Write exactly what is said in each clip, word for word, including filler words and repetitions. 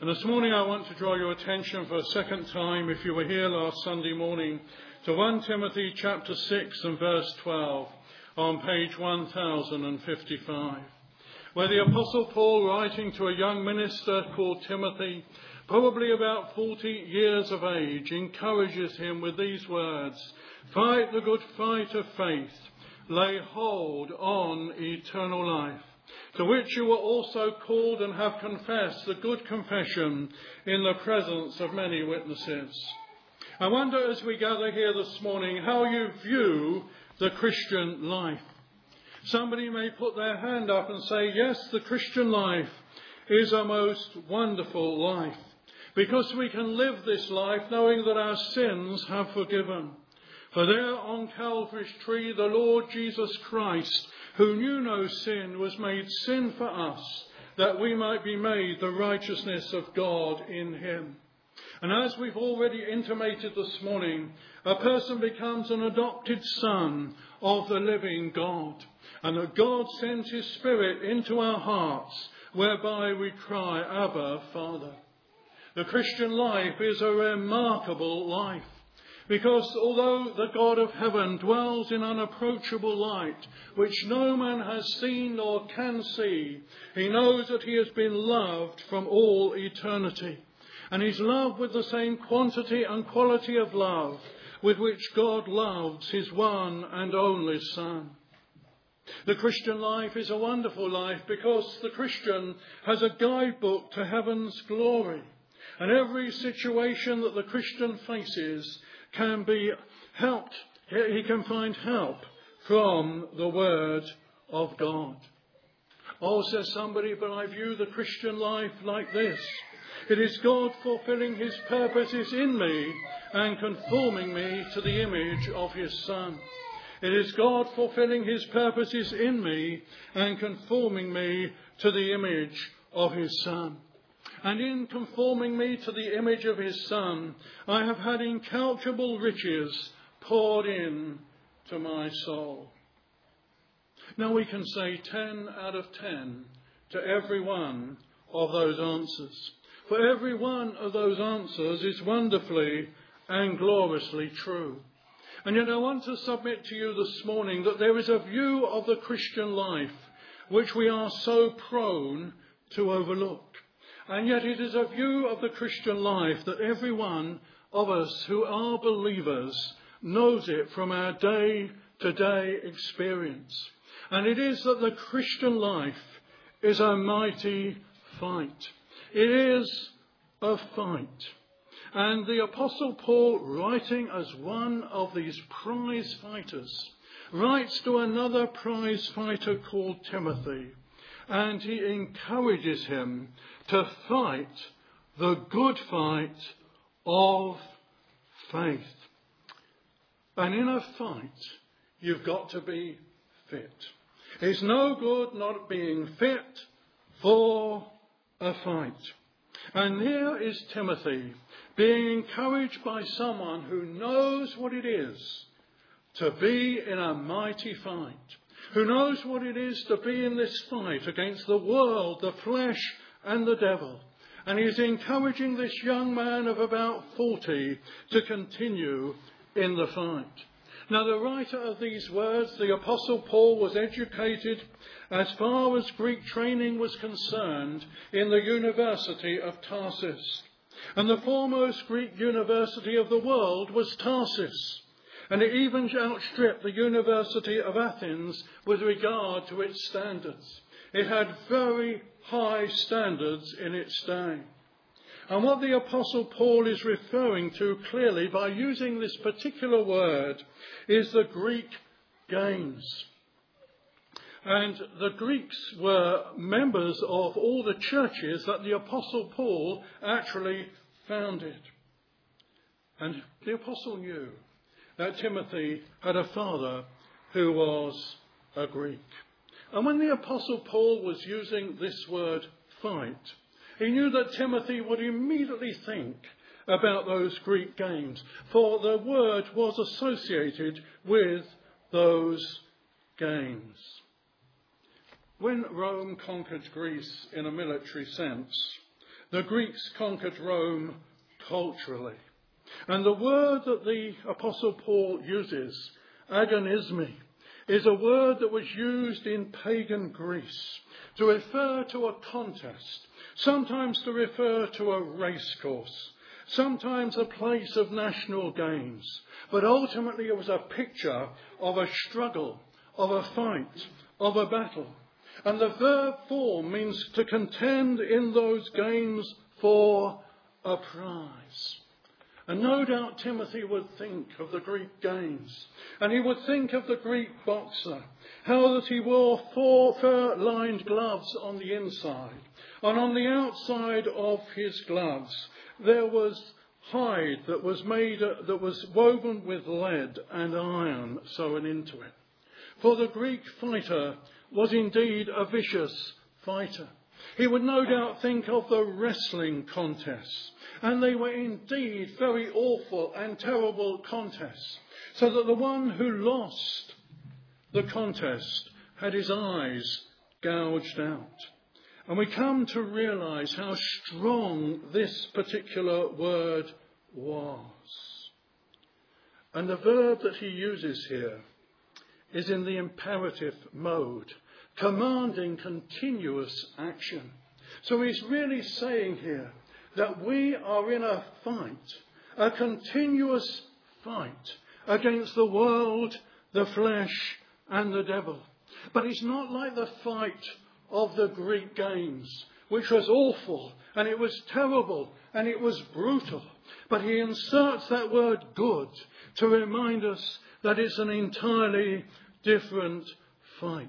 And this morning I want to draw your attention for a second time, if you were here last Sunday morning, to First Timothy chapter six and verse twelve on page one thousand fifty-five, where the Apostle Paul, writing to a young minister called Timothy, probably about forty years of age, encourages him with these words: "Fight the good fight of faith, lay hold on eternal life, to which you were also called and have confessed the good confession in the presence of many witnesses." I wonder, as we gather here this morning, how you view the Christian life. Somebody may put their hand up and say, yes, the Christian life is a most wonderful life, because we can live this life knowing that our sins have forgiven. For there on Calvary's tree, the Lord Jesus Christ, who knew no sin, was made sin for us, that we might be made the righteousness of God in him. And as we've already intimated this morning, a person becomes an adopted son of the living God, and that God sends his Spirit into our hearts, whereby we cry, Abba, Father. The Christian life is a remarkable life, because although the God of heaven dwells in unapproachable light, which no man has seen nor can see, he knows that he has been loved from all eternity. And he's loved with the same quantity and quality of love with which God loves his one and only Son. The Christian life is a wonderful life because the Christian has a guidebook to heaven's glory. And every situation that the Christian faces can be helped. He can find help from the Word of God. Oh, says somebody, but I view the Christian life like this. It is God fulfilling his purposes in me and conforming me to the image of his Son. It is God fulfilling his purposes in me and conforming me to the image of his Son. And in conforming me to the image of his Son, I have had incalculable riches poured in to my soul. Now we can say ten out of ten to every one of those answers. For every one of those answers is wonderfully and gloriously true. And yet I want to submit to you this morning that there is a view of the Christian life which we are so prone to overlook. And yet it is a view of the Christian life that every one of us who are believers knows it from our day-to-day experience. And it is that the Christian life is a mighty fight. It is a fight. And the Apostle Paul, writing as one of these prize fighters, writes to another prize fighter called Timothy, and he encourages him to fight the good fight of faith. And in a fight, you've got to be fit. It's no good not being fit for a fight. And here is Timothy being encouraged by someone who knows what it is to be in a mighty fight, who knows what it is to be in this fight against the world, the flesh and the devil. And he is encouraging this young man of about forty to continue in the fight. Now, the writer of these words, the Apostle Paul, was educated as far as Greek training was concerned in the University of Tarsus. And the foremost Greek university of the world was Tarsus. And it even outstripped the University of Athens with regard to its standards. It had very high standards in its day. And what the Apostle Paul is referring to clearly by using this particular word is the Greek games. And the Greeks were members of all the churches that the Apostle Paul actually founded. And the Apostle knew that Timothy had a father who was a Greek. And when the Apostle Paul was using this word fight, he knew that Timothy would immediately think about those Greek games, for the word was associated with those games. When Rome conquered Greece in a military sense, The Greeks conquered Rome culturally. And the word that the Apostle Paul uses, agonismi, is a word that was used in pagan Greece to refer to a contest, sometimes to refer to a race course, sometimes a place of national games. But ultimately it was a picture of a struggle, of a fight, of a battle. And the verb form means to contend in those games for a prize. And no doubt Timothy would think of the Greek games, and he would think of the Greek boxer, how that he wore four fur-lined gloves on the inside, and on the outside of his gloves there was hide that was made, that was woven with lead and iron sewn into it. For the Greek fighter was indeed a vicious fighter. He would no doubt think of the wrestling contests, and they were indeed very awful and terrible contests, so that the one who lost the contest had his eyes gouged out. And we come to realise how strong this particular word was. And the verb that he uses here is in the imperative mode, commanding continuous action. So he's really saying here that we are in a fight, a continuous fight against the world, the flesh and the devil. But it's not like the fight of the Greek games, which was awful and it was terrible and it was brutal. But he inserts that word good to remind us that it's an entirely different fight.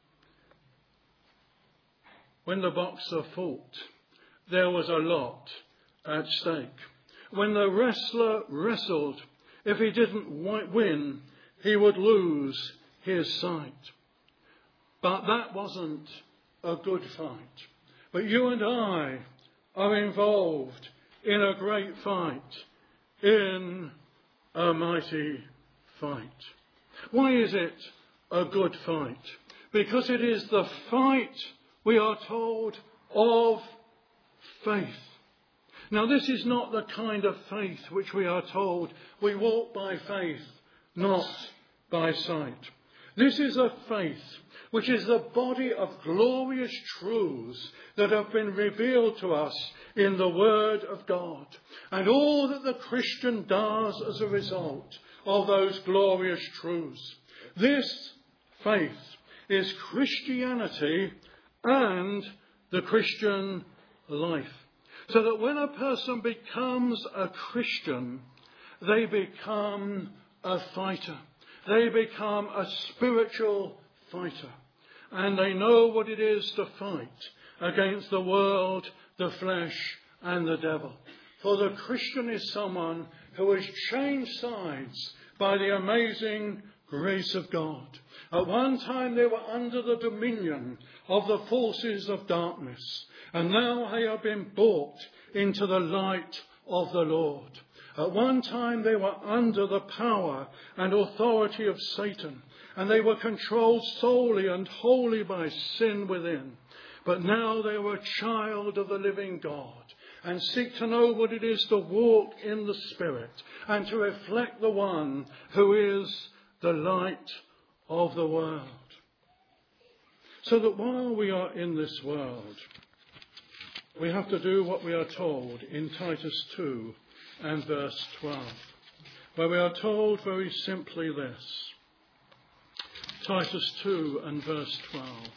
When the boxer fought, there was a lot at stake. When the wrestler wrestled, if he didn't win, he would lose his sight. But that wasn't a good fight. But you and I are involved in a great fight, in a mighty fight. Why is it a good fight? Because it is the fight, we are told, of faith. Now, this is not the kind of faith which we are told we walk by faith, not by sight. This is a faith which is the body of glorious truths that have been revealed to us in the Word of God. And all that the Christian does as a result of those glorious truths. This faith is Christianity and the Christian life. So that when a person becomes a Christian, they become a fighter. They become a spiritual fighter. And they know what it is to fight against the world, the flesh and the devil. For the Christian is someone who has changed sides by the amazing grace of God. At one time they were under the dominion of the forces of darkness, and now they have been brought into the light of the Lord. At one time they were under the power and authority of Satan, and they were controlled solely and wholly by sin within. But now they were a child of the living God, and seek to know what it is to walk in the Spirit and to reflect the one who is the light of the world. So that while we are in this world, we have to do what we are told in Titus two and verse twelve, where we are told very simply this. Titus two and verse twelve.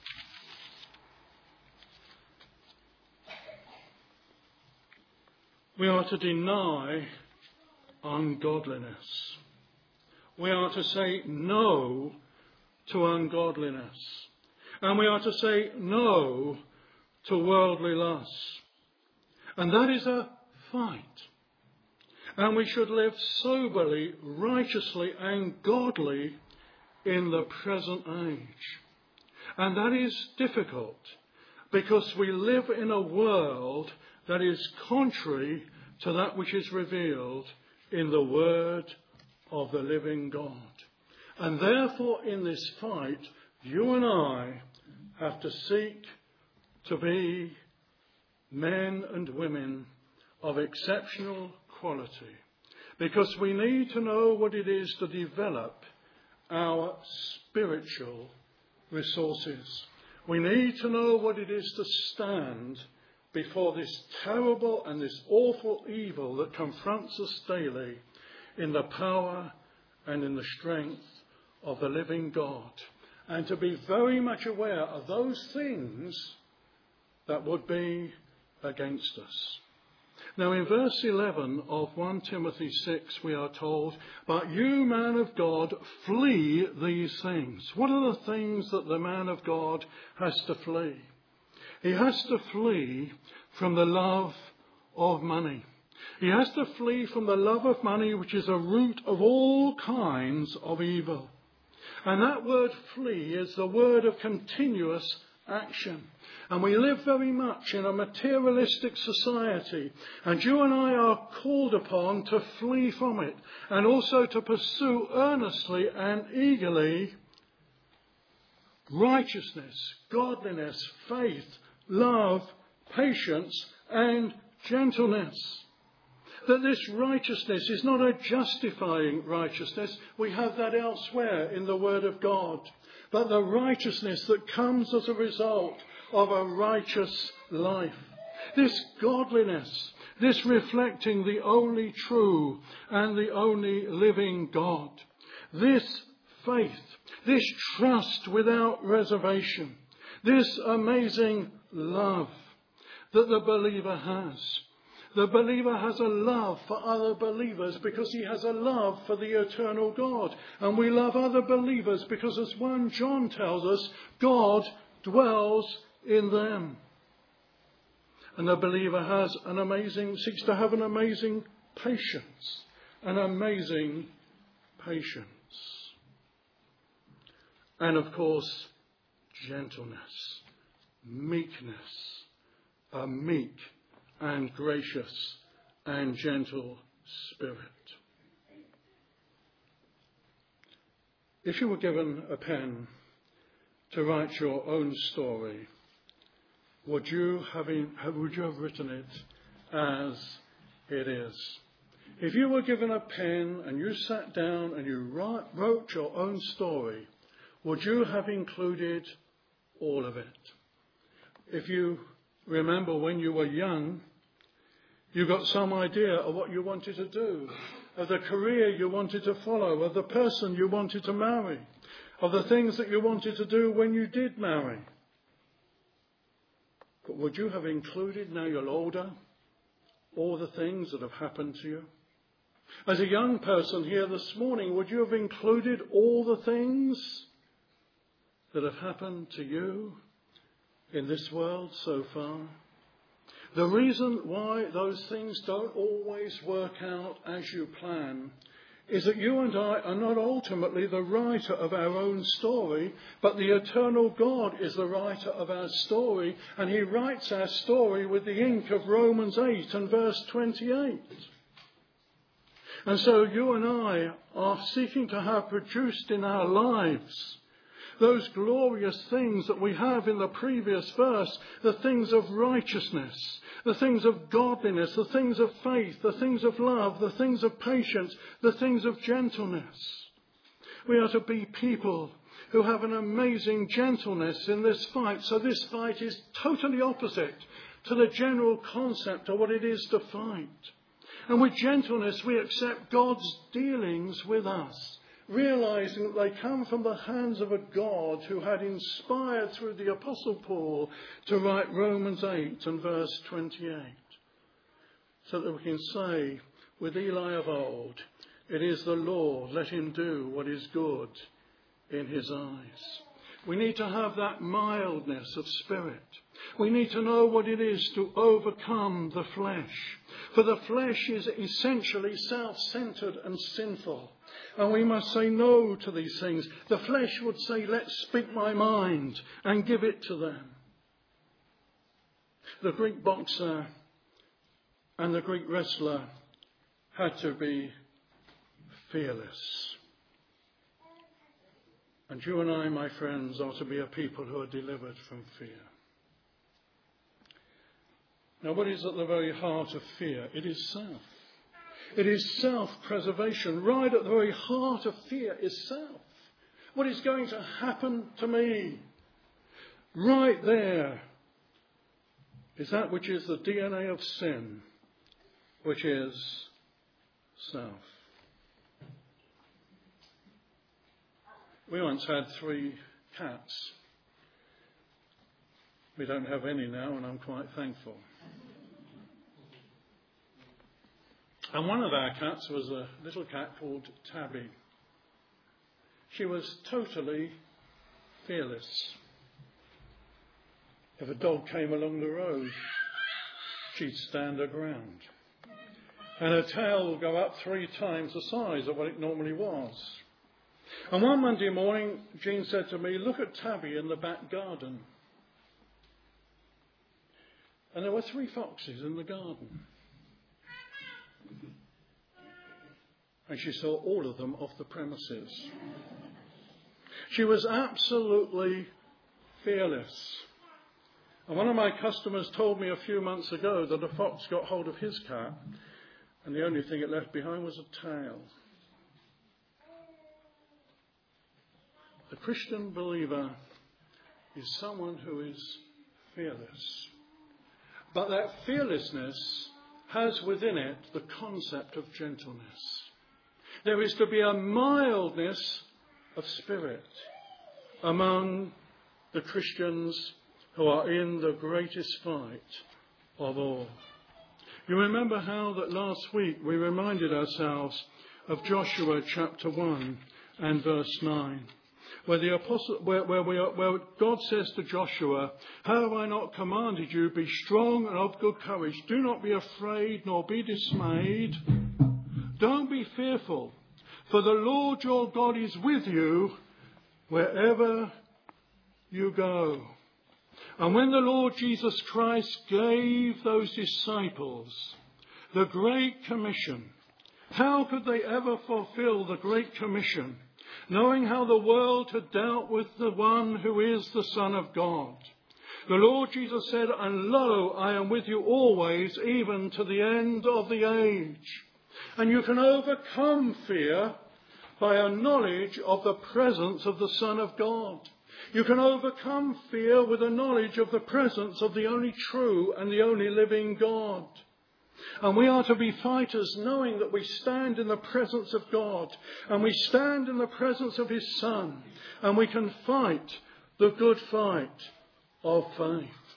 We are to deny ungodliness. We are to say no to ungodliness. And we are to say no to worldly lusts. And that is a fight. And we should live soberly, righteously and godly in the present age. And that is difficult because we live in a world that is contrary to that which is revealed in the Word of the living God. And therefore in this fight, you and I have to seek to be men and women of exceptional quality, because we need to know what it is to develop our spiritual resources. We need to know what it is to stand before this terrible and this awful evil that confronts us daily in the power and in the strength of the living God, and to be very much aware of those things that would be against us. Now in verse eleven of First Timothy six we are told, "But you, man of God, flee these things." What are the things that the man of God has to flee? He has to flee from the love of money. He has to flee from the love of money, which is a root of all kinds of evil. And that word flee is the word of continuous action. And we live very much in a materialistic society. And you and I are called upon to flee from it. And also to pursue earnestly and eagerly righteousness, godliness, faith, love, patience and gentleness. That this righteousness is not a justifying righteousness. We have that elsewhere in the Word of God. But the righteousness that comes as a result of a righteous life. This godliness, this reflecting the only true and the only living God. This faith, this trust without reservation. This amazing love that the believer has. The believer has a love for other believers because he has a love for the eternal God. And we love other believers because, as First John tells us, God dwells in them. And the believer has an amazing, seeks to have an amazing patience. An amazing patience. And of course, gentleness, meekness, a meek and gracious and gentle spirit. If you were given a pen to write your own story, would you have, would you have written it as it is? If you were given a pen and you sat down and you write, wrote your own story, would you have included all of it? If you remember when you were young, you got some idea of what you wanted to do, of the career you wanted to follow, of the person you wanted to marry, of the things that you wanted to do when you did marry. But would you have included, now you're older, all the things that have happened to you? As a young person here this morning, would you have included all the things that have happened to you in this world so far? The reason why those things don't always work out as you plan is that you and I are not ultimately the writer of our own story, but the eternal God is the writer of our story, and he writes our story with the ink of Romans eight and verse twenty-eight. And so you and I are seeking to have produced in our lives those glorious things that we have in the previous verse, the things of righteousness, the things of godliness, the things of faith, the things of love, the things of patience, the things of gentleness. We are to be people who have an amazing gentleness in this fight. So this fight is totally opposite to the general concept of what it is to fight. And with gentleness we accept God's dealings with us, realizing that they come from the hands of a God who had inspired through the Apostle Paul to write Romans eight and verse twenty-eight. So that we can say with Eli of old, it is the Lord, let him do what is good in his eyes. We need to have that mildness of spirit. We need to know what it is to overcome the flesh. For the flesh is essentially self-centered and sinful. And we must say no to these things. The flesh would say, let's speak my mind and give it to them. The Greek boxer and the Greek wrestler had to be fearless. And you and I, my friends, are to be a people who are delivered from fear. Now, what is at the very heart of fear? It is self. It is self-preservation. Right at the very heart of fear is self. What is going to happen to me? Right there is that which is the D N A of sin, which is self. We once had three cats. We don't have any now, and I'm quite thankful. And one of our cats was a little cat called Tabby. She was totally fearless. If a dog came along the road, she'd stand her ground. And her tail would go up three times the size of what it normally was. And one Monday morning, Jean said to me, "Look at Tabby in the back garden." And there were three foxes in the garden. And she saw all of them off the premises. She was absolutely fearless. And one of my customers told me a few months ago that a fox got hold of his cat, and the only thing it left behind was a tail. The Christian believer is someone who is fearless. But that fearlessness has within it the concept of gentleness. There is to be a mildness of spirit among the Christians who are in the greatest fight of all. You remember how that last week we reminded ourselves of Joshua chapter one and verse nine, where the apostle, where, where, we are, where God says to Joshua, "How have I not commanded you? Be strong and of good courage. Do not be afraid nor be dismayed. Don't be fearful, for the Lord your God is with you wherever you go." And when the Lord Jesus Christ gave those disciples the Great Commission, how could they ever fulfill the Great Commission, knowing how the world had dealt with the one who is the Son of God? The Lord Jesus said, "And lo, I am with you always, even to the end of the age." And you can overcome fear by a knowledge of the presence of the Son of God. You can overcome fear with a knowledge of the presence of the only true and the only living God. And we are to be fighters, knowing that we stand in the presence of God, and we stand in the presence of his Son, and we can fight the good fight of faith.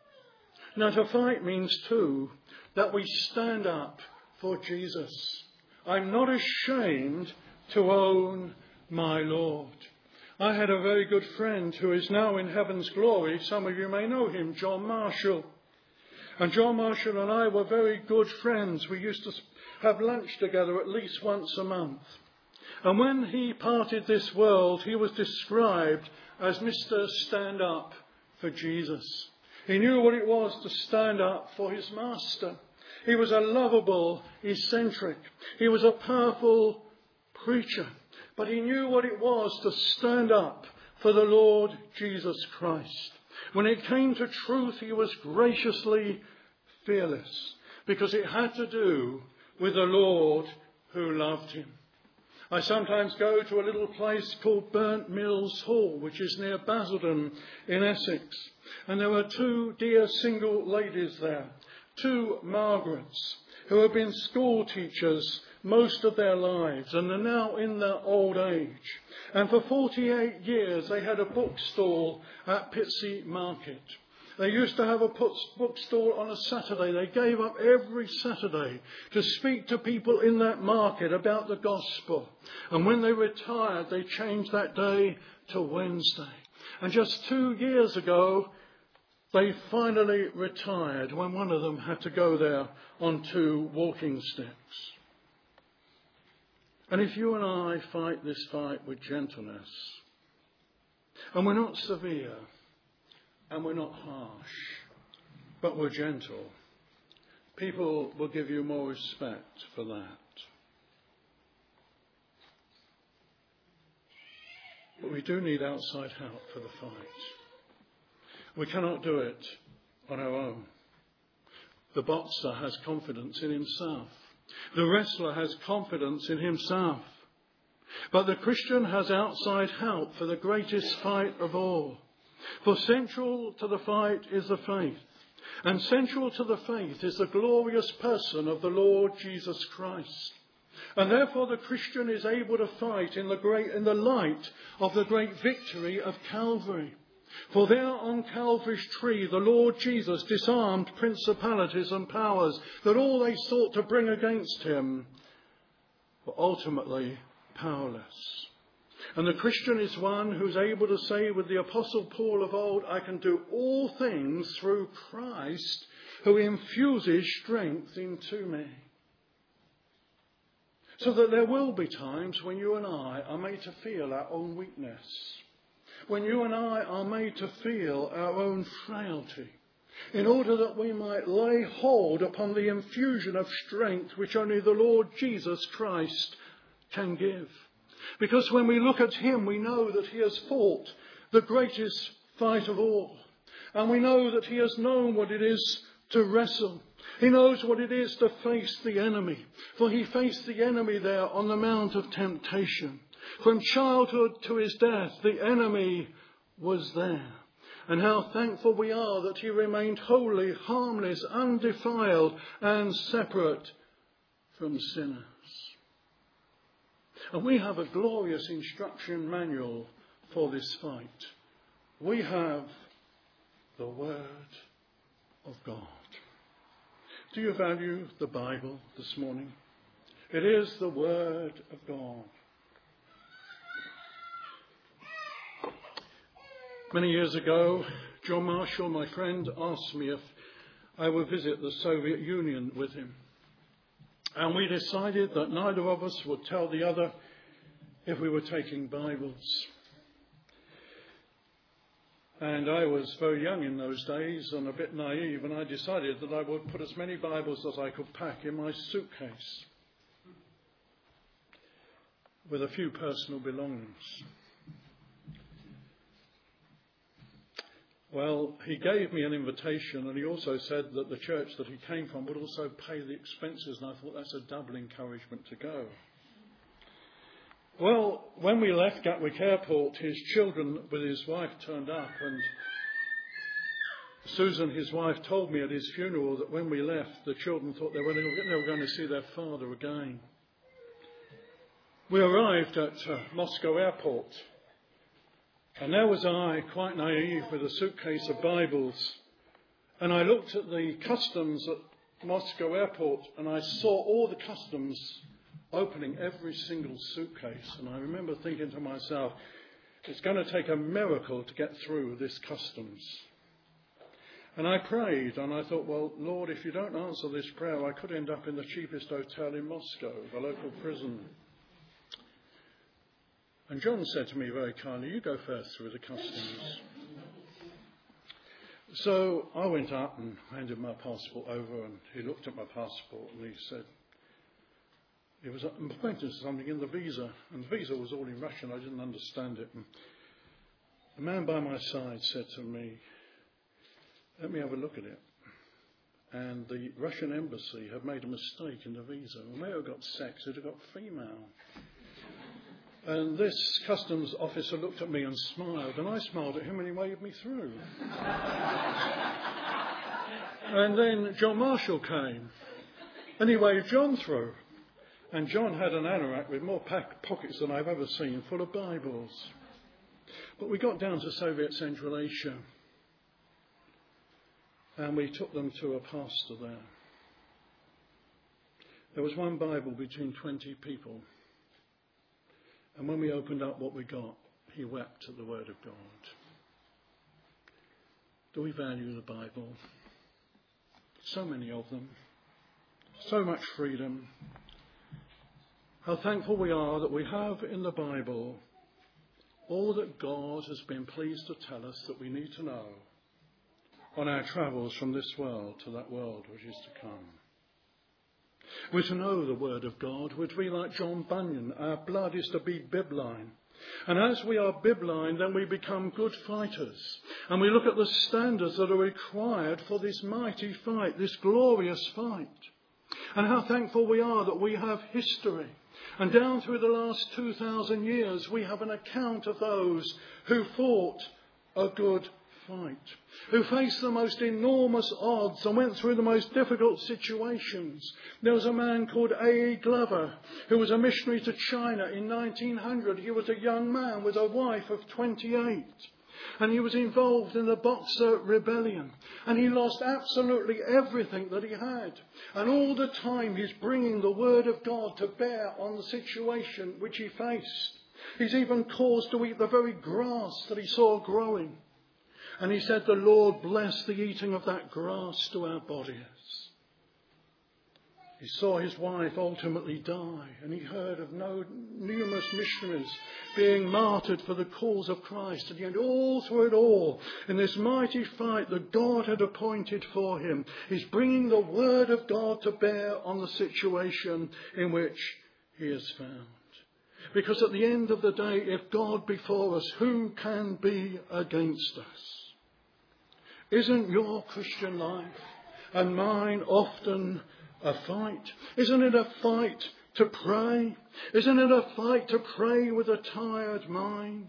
Now, to fight means too that we stand up for Jesus. I'm not ashamed to own my Lord. I had a very good friend who is now in heaven's glory. Some of you may know him, John Marshall. And John Marshall and I were very good friends. We used to have lunch together at least once a month. And when he parted this world, he was described as Mister Stand Up for Jesus. He knew what it was to stand up for his master. He was a lovable eccentric. He was a powerful preacher. But he knew what it was to stand up for the Lord Jesus Christ. When it came to truth, he was graciously fearless, because it had to do with the Lord who loved him. I sometimes go to a little place called Burnt Mills Hall, which is near Basildon in Essex. And there were two dear single ladies there, two Margarets, who have been school teachers most of their lives and are now in their old age. And for forty-eight years they had a bookstall at Pitsea Market. They used to have a bookstall on a Saturday. They gave up every Saturday to speak to people in that market about the gospel. And when they retired, they changed that day to Wednesday. And just two years ago, they finally retired when one of them had to go there on two walking sticks. And if you and I fight this fight with gentleness, and we're not severe, and we're not harsh, but we're gentle, people will give you more respect for that. But we do need outside help for the fight. We cannot do it on our own. The boxer has confidence in himself. The wrestler has confidence in himself. But the Christian has outside help for the greatest fight of all. For central to the fight is the faith. And central to the faith is the glorious person of the Lord Jesus Christ. And therefore the Christian is able to fight in the great, in the light of the great victory of Calvary. For there on Calvary's tree, the Lord Jesus disarmed principalities and powers that all they sought to bring against him were ultimately powerless. And the Christian is one who's able to say with the Apostle Paul of old, I can do all things through Christ who infuses strength into me. So that there will be times when you and I are made to feel our own weakness. When you and I are made to feel our own frailty. In order that we might lay hold upon the infusion of strength which only the Lord Jesus Christ can give. Because when we look at him, we know that he has fought the greatest fight of all. And we know that he has known what it is to wrestle. He knows what it is to face the enemy. For he faced the enemy there on the Mount of Temptation. From childhood to his death, the enemy was there. And how thankful we are that he remained holy, harmless, undefiled, and separate from sinners. And we have a glorious instruction manual for this fight. We have the Word of God. Do you value the Bible this morning? It is the Word of God. Many years ago, John Marshall, my friend, asked me if I would visit the Soviet Union with him. And we decided that neither of us would tell the other if we were taking Bibles. And I was very young in those days and a bit naive, and I decided that I would put as many Bibles as I could pack in my suitcase with a few personal belongings. Well, he gave me an invitation, and he also said that the church that he came from would also pay the expenses, and I thought that's a double encouragement to go. Well, when we left Gatwick Airport, his children with his wife turned up, and Susan, his wife, told me at his funeral that when we left, the children thought they were, they were going to see their father again. We arrived at uh, Moscow Airport. And there was I, quite naive, with a suitcase of Bibles. And I looked at the customs at Moscow Airport, and I saw all the customs opening every single suitcase. And I remember thinking to myself, it's going to take a miracle to get through this customs. And I prayed, and I thought, well, Lord, if you don't answer this prayer, I could end up in the cheapest hotel in Moscow, the local prison. And John said to me very kindly, you go first through the customs. So I went up and handed my passport over, and he looked at my passport and he said, he was pointing to something in the visa, and the visa was all in Russian. I didn't understand it. And the man by my side said to me, let me have a look at it. And the Russian embassy had made a mistake in the visa. And where it got sex, it had got female. And this customs officer looked at me and smiled, and I smiled at him and he waved me through. And then John Marshall came, and he waved John through. And John had an anorak with more pack pockets than I've ever seen, full of Bibles. But we got down to Soviet Central Asia, and we took them to a pastor there. There was one Bible between twenty people. And when we opened up what we got, he wept at the Word of God. Do we value the Bible? So many of them. So much freedom. How thankful we are that we have in the Bible all that God has been pleased to tell us that we need to know on our travels from this world to that world which is to come. We're to know the Word of God. We're to be like John Bunyan. Our blood is to be bibline. And as we are bibline, then we become good fighters. And we look at the standards that are required for this mighty fight, this glorious fight. And how thankful we are that we have history. And down through the last two thousand years, we have an account of those who fought a good fight, who faced the most enormous odds and went through the most difficult situations. There was a man called A E Glover, who was a missionary to China in nineteen hundred. He was a young man with a wife of twenty-eight. And he was involved in the Boxer Rebellion. And he lost absolutely everything that he had. And all the time he's bringing the word of God to bear on the situation which he faced. He's even caused to eat the very grass that he saw growing. And he said, the Lord bless the eating of that grass to our bodies. He saw his wife ultimately die, and he heard of no numerous missionaries being martyred for the cause of Christ. And yet all through it all, in this mighty fight that God had appointed for him, he's bringing the word of God to bear on the situation in which he is found. Because at the end of the day, if God be for us, who can be against us? Isn't your Christian life and mine often a fight? Isn't it a fight to pray? Isn't it a fight to pray with a tired mind?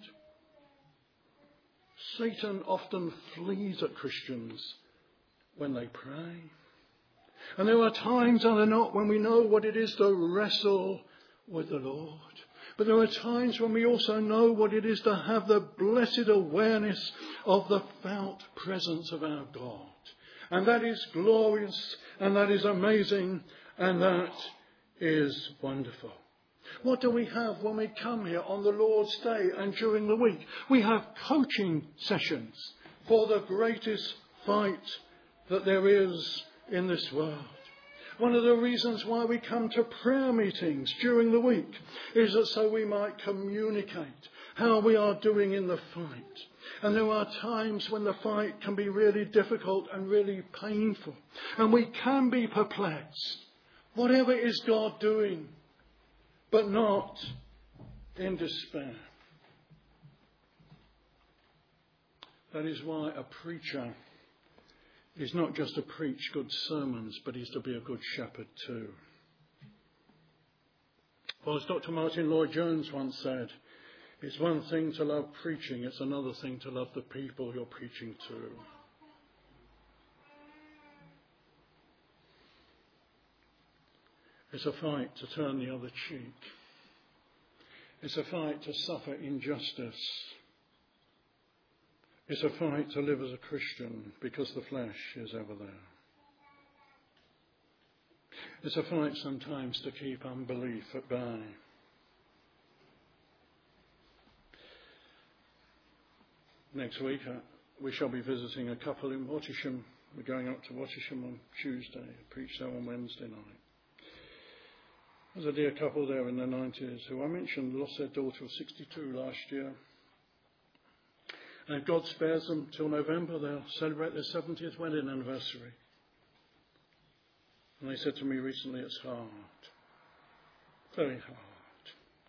Satan often flees at Christians when they pray. And there are times, are there not, when we know what it is to wrestle with the Lord. But there are times when we also know what it is to have the blessed awareness of the felt presence of our God. And that is glorious, and that is amazing, and that is wonderful. What do we have when we come here on the Lord's Day and during the week? We have coaching sessions for the greatest fight that there is in this world. One of the reasons why we come to prayer meetings during the week is that so we might communicate how we are doing in the fight. And there are times when the fight can be really difficult and really painful. And we can be perplexed. Whatever is God doing? But not in despair. That is why a preacher is not just to preach good sermons, but he's to be a good shepherd too. Well, as Doctor Martin Lloyd-Jones once said, it's one thing to love preaching, it's another thing to love the people you're preaching to. It's a fight to turn the other cheek. It's a fight to suffer injustice. It's a fight to live as a Christian because the flesh is ever there. It's a fight sometimes to keep unbelief at bay. Next week uh, we shall be visiting a couple in Wattisham. We're going up to Wattisham on Tuesday, preach there on Wednesday night. There's a dear couple there in their nineties who I mentioned lost their daughter of sixty-two last year. And if God spares them till November, they'll celebrate their seventieth wedding anniversary. And they said to me recently, it's hard. Very hard.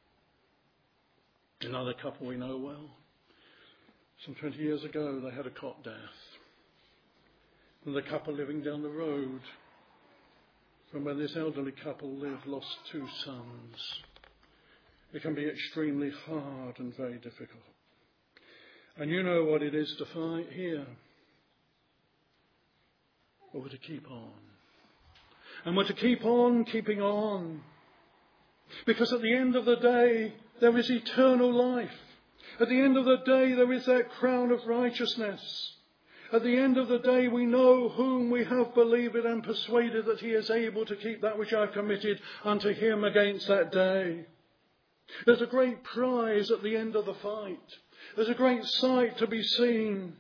Another couple we know well. Some twenty years ago, they had a cot death. And the couple living down the road from where this elderly couple lived lost two sons. It can be extremely hard and very difficult. And you know what it is to fight here. But we're to keep on. And we're to keep on keeping on. Because at the end of the day, there is eternal life. At the end of the day, there is that crown of righteousness. At the end of the day, we know whom we have believed and persuaded that he is able to keep that which I have committed unto him against that day. There's a great prize at the end of the fight. There's a great sight to be seen.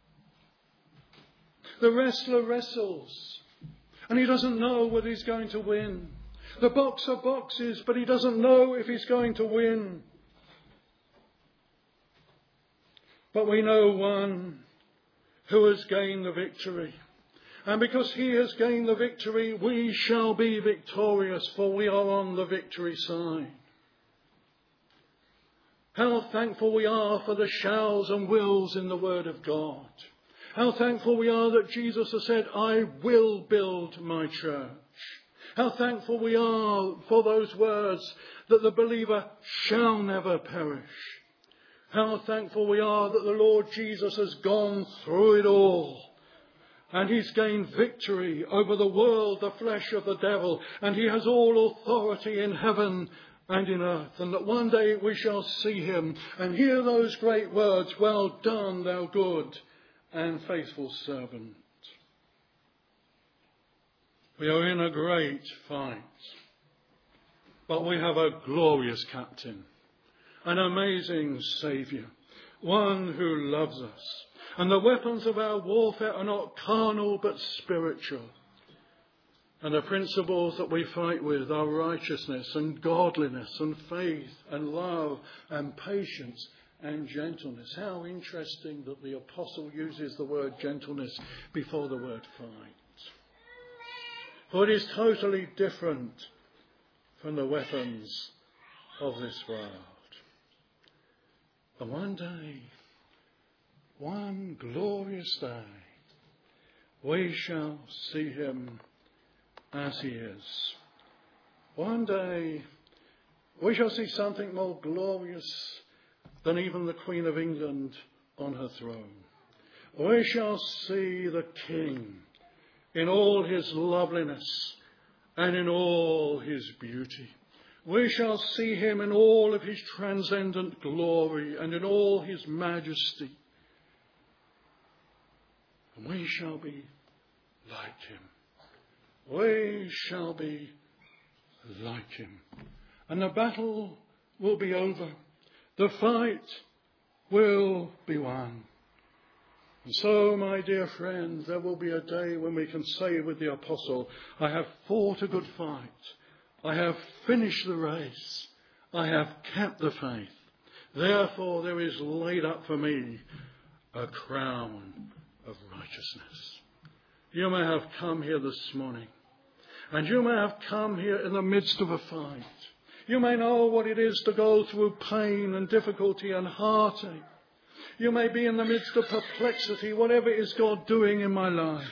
The wrestler wrestles, and he doesn't know whether he's going to win. The boxer boxes, but he doesn't know if he's going to win. But we know one who has gained the victory. And because he has gained the victory, we shall be victorious, for we are on the victory side. How thankful we are for the shalls and wills in the Word of God. How thankful we are that Jesus has said, I will build my church. How thankful we are for those words that the believer shall never perish. How thankful we are that the Lord Jesus has gone through it all. And he's gained victory over the world, the flesh of the devil. And he has all authority in heaven and in earth. And that one day we shall see him and hear those great words, well done, thou good and faithful servant. We are in a great fight. But we have a glorious captain, an amazing Saviour, one who loves us. And the weapons of our warfare are not carnal but spiritual. And the principles that we fight with are righteousness and godliness and faith and love and patience and gentleness. How interesting that the apostle uses the word gentleness before the word fight. For it is totally different from the weapons of this world. And one day, one glorious day, we shall see him as he is. One day, we shall see something more glorious than even the Queen of England on her throne. We shall see the King in all his loveliness and in all his beauty. We shall see him in all of his transcendent glory and in all his majesty. And we shall be like him. We shall be like him. And the battle will be over. The fight will be won. And so, my dear friend, there will be a day when we can say with the apostle, I have fought a good fight. I have finished the race. I have kept the faith. Therefore, there is laid up for me a crown of righteousness. You may have come here this morning, and you may have come here in the midst of a fight. You may know what it is to go through pain and difficulty and heartache. You may be in the midst of perplexity, whatever is God doing in my life.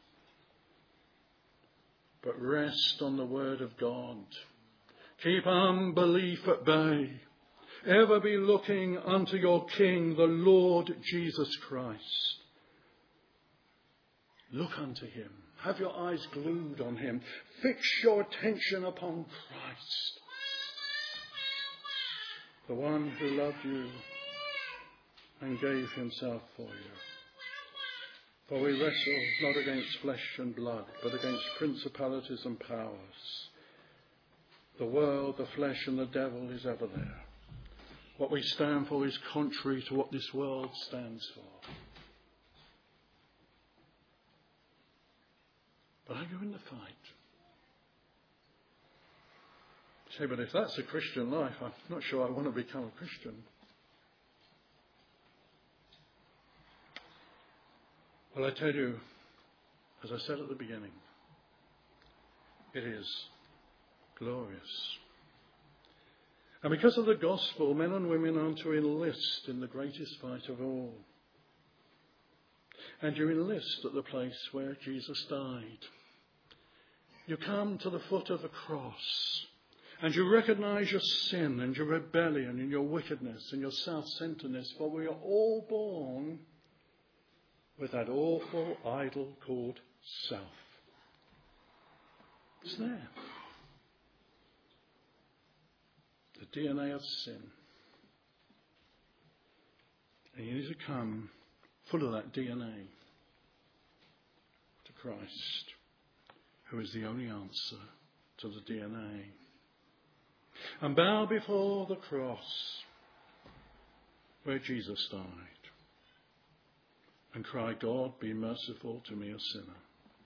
But rest on the word of God. Keep unbelief at bay. Ever be looking unto your King, the Lord Jesus Christ. Look unto him. Have your eyes glued on him. Fix your attention upon Christ. The one who loved you and gave himself for you. For we wrestle not against flesh and blood, but against principalities and powers. The world, the flesh and the devil is ever there. What we stand for is contrary to what this world stands for. But are you in the fight? Say, but if that's a Christian life, I'm not sure I want to become a Christian. Well, I tell you, as I said at the beginning, it is glorious. And because of the gospel, men and women are to enlist in the greatest fight of all. And you enlist at the place where Jesus died. You come to the foot of the cross and you recognize your sin and your rebellion and your wickedness and your self-centeredness, for we are all born with that awful idol called self. It's there. The D N A of sin. And you need to come full of that D N A to Christ, who is the only answer to the D N A. And bow before the cross where Jesus died and cry, God, be merciful to me, a sinner.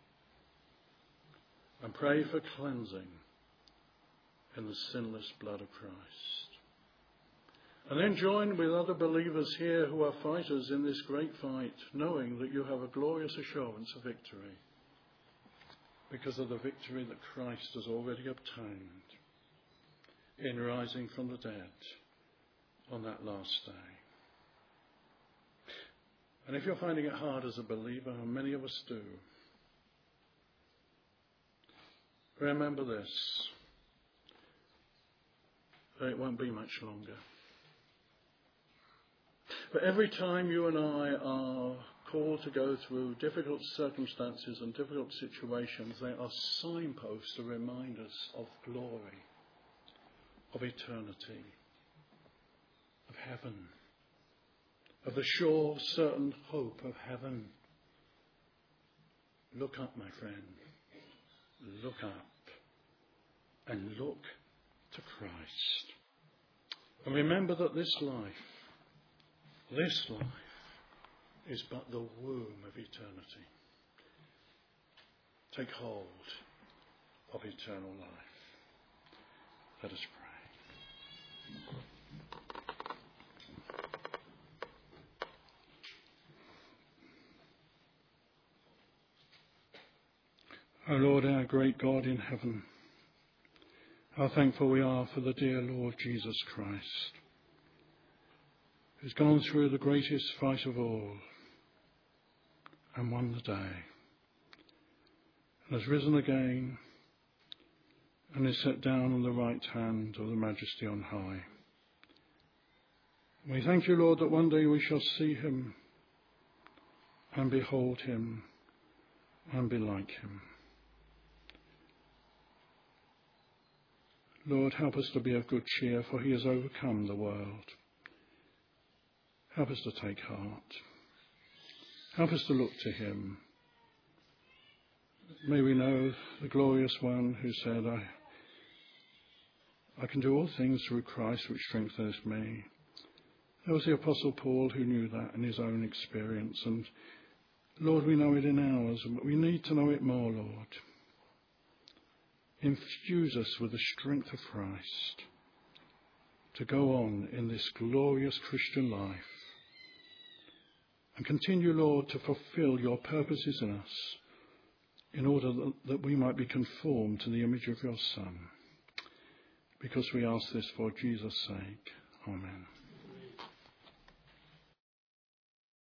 And pray for cleansing in the sinless blood of Christ. And then join with other believers here who are fighters in this great fight, knowing that you have a glorious assurance of victory because of the victory that Christ has already obtained in rising from the dead on that last day. And if you're finding it hard as a believer, and many of us do, remember this, that it won't be much longer. But every time you and I are called to go through difficult circumstances and difficult situations, they are signposts to remind us of glory, of eternity, of heaven, of the sure, certain hope of heaven. Look up, my friend. Look up and look to Christ. And remember that this life, this life, is but the womb of eternity. Take hold of eternal life. Let us pray. O Lord, our great God in heaven, how thankful we are for the dear Lord Jesus Christ, who's gone through the greatest fight of all and won the day, and has risen again and is set down on the right hand of the Majesty on high. We thank you, Lord, that one day we shall see him and behold him and be like him. Lord, help us to be of good cheer, for he has overcome the world. Help us to take heart. Help us to look to him. May we know the glorious one who said, I, I can do all things through Christ which strengthens me. There was the Apostle Paul who knew that in his own experience. And Lord, we know it in ours, but we need to know it more, Lord. Infuse us with the strength of Christ to go on in this glorious Christian life and continue, Lord, to fulfill your purposes in us in order that we might be conformed to the image of your Son. Because we ask this for Jesus' sake. Amen.